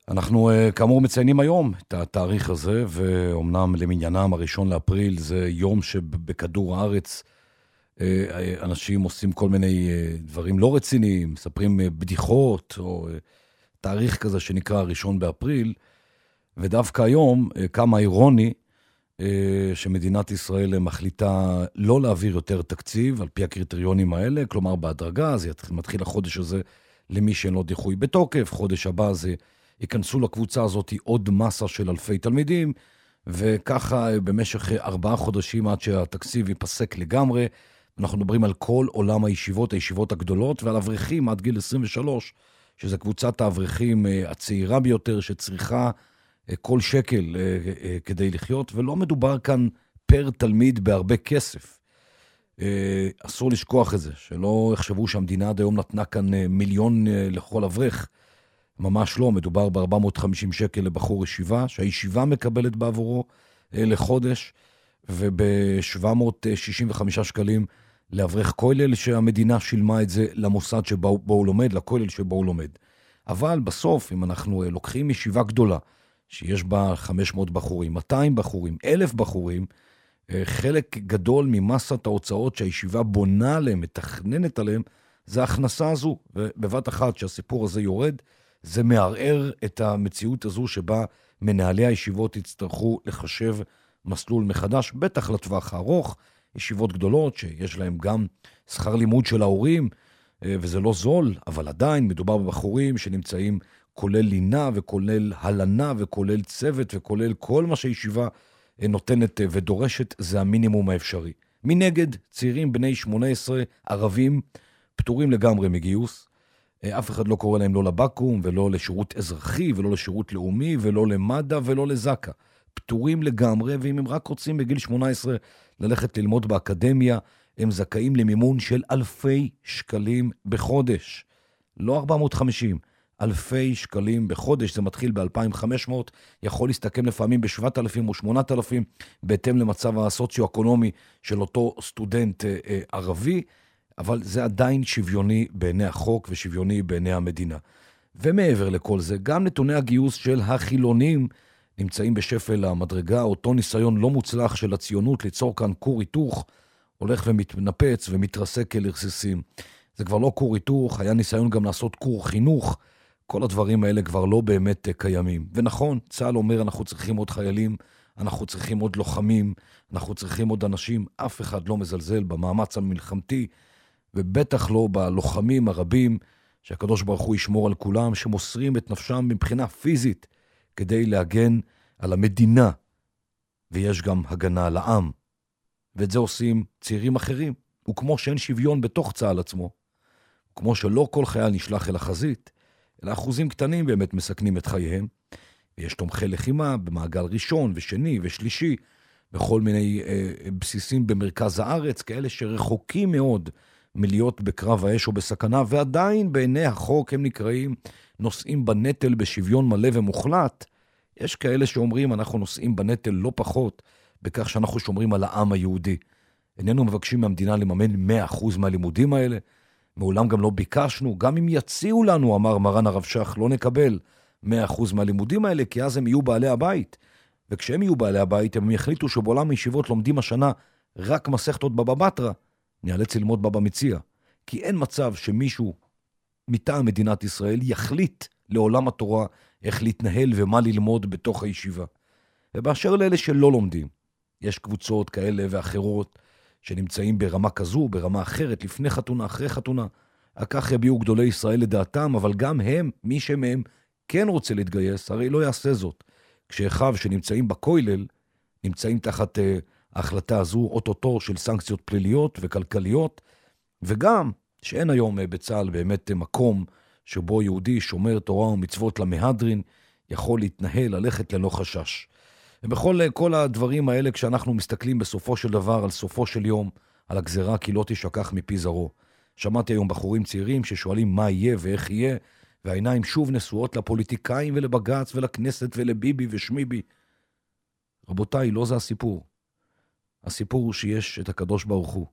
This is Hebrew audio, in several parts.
אנחנו כאמור מציינים היום את התאריך הזה, ואומנם למניינם הראשון לאפריל זה יום שבכדור הארץ אנשים עושים כל מיני דברים לא רציניים, מספרים בדיחות, או תאריך כזה שנקרא הראשון באפריל, ודווקא היום כמה אירוני שמדינת ישראל מחליטה לא להעביר יותר תקציב על פי הקריטריונים האלה, כלומר בהדרגה, זה מתחיל החודש הזה למי שאין לו דיחוי בתוקף, חודש הבא זה ייכנסו לקבוצה הזאת עוד מסה של אלפי תלמידים, וככה במשך 4 חודשים עד שהתקציב ייפסק לגמרי. אנחנו מדברים על כל עולם הישיבות הגדולות, ועל אברכים עד גיל 23, שזה קבוצת האברכים הצעירה ביותר שצריכה כל שקל כדי לחיות, ולא מדובר כאן פר תלמיד בהרבה כסף. אסור לשכוח את זה, שלא יחשבו שהמדינה עד היום נתנה כאן מיליון לכל אברך. ממש לא, מדובר ב-450 שקל לבחור ישיבה, שהישיבה מקבלת בעבורו לחודש, וב-765 שקלים לאברך כולל, שהמדינה שילמה את זה למוסד שבו הוא לומד, לכולל שבו הוא לומד. אבל בסוף, אם אנחנו לוקחים ישיבה גדולה, שיש בה 500 בחורים, 200 בחורים, 1,000 בחורים, חלק גדול ממסת ההוצאות שהישיבה בונה עליהם, מתכננת עליהם, זה ההכנסה הזו. ובבת אחת שהסיפור הזה יורד, זה מערער את המציאות הזו שבה מנהלי הישיבות יצטרכו לחשב מסלול מחדש, בטח לטווח הארוך, ישיבות גדולות שיש להם גם שכר לימוד של ההורים, וזה לא זול, אבל עדיין מדובר בבחורים שנמצאים כולל לינה וכולל הלנה וכולל צוות וכולל כל מה שישיבה נותנת ודורשת, זה המינימום האפשרי. מנגד, צעירים בני 18 ערבים פטורים לגמרי מגיוס, אף אחד לא קורא להם לא לבקום ולא לשירות אזרחי ולא לשירות לאומי ולא למד"א ולא לזק"א. פטורים לגמרי, ואם הם רק רוצים בגיל 18 ללכת ללמוד באקדמיה, הם זכאים למימון של אלפי שקלים בחודש. לא 450, אלפי שקלים בחודש. זה מתחיל ב-2,500, יכול להסתכם לפעמים ב-7,000 או 8,000, בהתאם למצב הסוציו-אקונומי של אותו סטודנט ערבי, אבל זה עדיין שוויוני בעיני החוק ושוויוני בעיני המדינה. ומעבר לכל זה, גם נתוני הגיוס של החילונים נמצאים בשפל המדרגה. אותו ניסיון לא מוצלח של הציונות ליצור כאן כור היתוך, הולך ומתנפץ ומתרסק לרסיסים. זה כבר לא כור היתוך, היה ניסיון גם לעשות כור חינוך, כל הדברים האלה כבר לא באמת קיימים. ונכון, צה"ל אומר אנחנו צריכים עוד חיילים, אנחנו צריכים עוד לוחמים, אנחנו צריכים עוד אנשים, אף אחד לא מזלזל במאמץ המלחמתי, ובטח לא בלוחמים הרבים שהקדוש ברוך הוא ישמור על כולם, שמוסרים את נפשם מבחינה פיזית כדי להגן על המדינה, ויש גם הגנה על העם. ואת זה עושים צעירים אחרים. וכמו שאין שוויון בתוך צה"ל עצמו, כמו שלא כל חייל נשלח אל החזית, אלא אחוזים קטנים באמת מסכנים את חייהם, ויש תומכי לחימה במעגל ראשון ושני ושלישי, בכל מיני בסיסים במרכז הארץ, כאלה שרחוקים מאוד מלהיות בקרב האש או בסכנה, ועדיין בעיני החוק הם נקראים נושאים בנטל בשוויון מלא ומוחלט. יש כאלה שאומרים אנחנו נושאים בנטל לא פחות, בכך שאנחנו שומרים על העם היהודי. איננו מבקשים מהמדינה לממן 100% מהלימודים האלה, מעולם גם לא ביקשנו, גם אם יציעו לנו, אמר מרן הרב שך, לא נקבל 100% מהלימודים האלה, כי אז הם יהיו בעלי הבית. וכשהם יהיו בעלי הבית, הם יחליטו שבעולם הישיבות לומדים השנה רק מסכתות בבא בתרא, נאלץ ללמוד בבא מציעא. כי אין מצב שמישהו מטעם מדינת ישראל יחליט לעולם התורה איך להתנהל ומה ללמוד בתוך הישיבה. ובאשר לאלה שלא לומדים, יש קבוצות כאלה ואחרות שנמצאים ברמה כזו, ברמה אחרת, לפני חתונה, אחרי חתונה. כך יביאו גדולי ישראל לדעתם, אבל גם הם, מי שמהם כן רוצה להתגייס, הרי לא יעשה זאת. כשאחיו שנמצאים בכולל, נמצאים תחת ההחלטה הזו, אוטוטו של סנקציות פליליות וכלכליות, וגם שאין היום בצה"ל באמת מקום שבו יהודי שומר תורה ומצוות למהדרין, יכול להתנהל, ללכת ללא חשש. ובכל כל הדברים האלה, כשאנחנו מסתכלים בסופו של דבר, על סופו של יום, על הגזרה כי לא תשכח מפי זרעו. שמעתי היום בחורים צעירים ששואלים מה יהיה ואיך יהיה, והעיניים שוב נשואות לפוליטיקאים ולבג"ץ ולכנסת ולביבי ושמיבי. רבותיי, לא זה הסיפור. הסיפור הוא שיש את הקדוש ברוך הוא,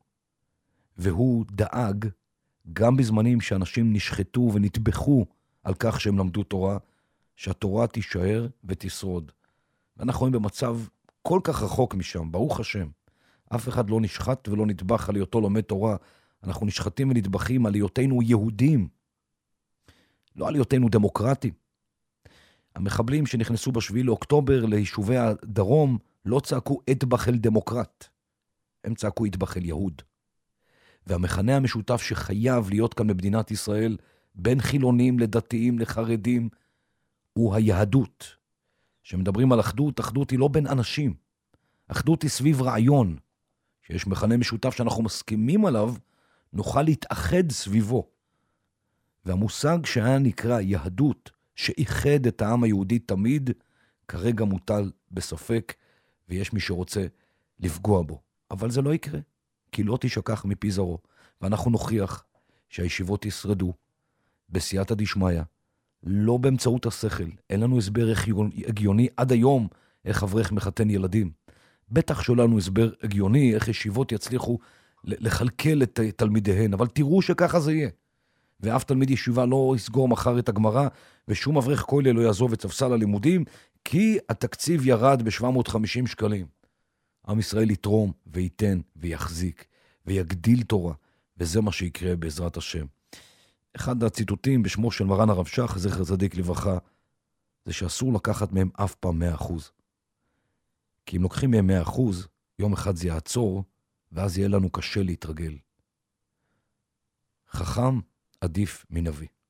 והוא דאג גם בזמנים שאנשים נשחטו ונטבחו על כך שהם למדו תורה, שהתורה תישאר ותשרוד. ואנחנו רואים במצב כל כך רחוק משם, ברוך השם. אף אחד לא נשחט ולא נטבח על היותו לומד תורה. אנחנו נשחטים ונטבחים על היותנו יהודים, לא על היותנו דמוקרטים. המחבלים שנכנסו ב7 לאוקטובר ליישובי הדרום לא צעקו אטבח אל דמוקרט, הם צעקו אטבח אל יהוד. והמכנה המשותף שחייב להיות כאן במדינת ישראל, בין חילונים לדתיים לחרדים, הוא היהדות. שמדברים על אחדות, אחדות היא לא בין אנשים. אחדות היא סביב רעיון, שיש מכנה משותף שאנחנו מסכימים עליו, נוכל להתאחד סביבו. והמושג שהיה נקרא יהדות, שאיחד את העם היהודי תמיד, כרגע מוטל בספק, ויש מי שרוצה לפגוע בו. אבל זה לא יקרה, כי לא תשכח מפי זרעו. ואנחנו נוכיח שהישיבות ישרדו בסייעתא דשמיא, לא באמצעות השכל. אין לנו הסבר הגיוני עד היום איך אברך מחתן ילדים. בטח שלא לנו הסבר הגיוני איך ישיבות יצליחו לכלכל את תלמידיהן, אבל תראו שככה זה יהיה. ואף תלמיד ישיבה לא יסגור מחר את הגמרא, ושום אברך כולל לא יעזוב את ספסל הלימודים, כי התקציב ירד ב-750 שקלים. עם ישראל יתרום וייתן ויחזיק ויגדיל תורה, וזה מה שיקרה בעזרת השם. אחד הציטוטים בשמו של מרן הרב שך, זכר צדיק לברכה, זה שאסור לקחת מהם אף פעם 100%. כי אם לוקחים מהם 100%, יום אחד זה יעצור, ואז יהיה לנו קשה להתרגל. חכם עדיף מנביא.